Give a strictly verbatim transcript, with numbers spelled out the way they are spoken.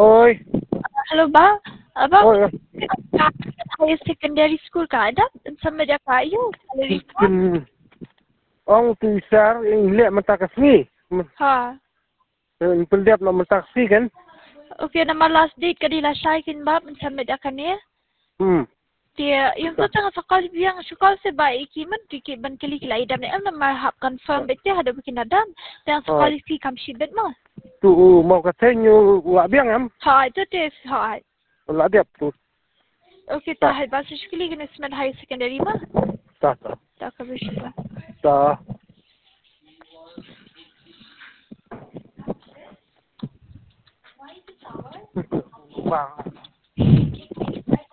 Oi. Halo bang, abang Oi. higher secondary school ka ada sama dia kayu salary ko. Ông từ sáng lẹ mà ta kasi. Ha. Pendap nak taksi kan? Okay nama last date ka dila shaikin ba sama dia kani. Hmm. Dia yung tu tengah sekali biang sekali sebaik kiman dikit ban kili kila idam ni am nama hap confirm betul ada bikin adam dan sekali fi kam shibet mah. Tu mau katanya wak biang am? Ha itu tes ha. Lah dia tu. Okay tahai bahasa sekali kena semen higher secondary mah. Tak tak. Tak ka bersyukur. Tak. Bang.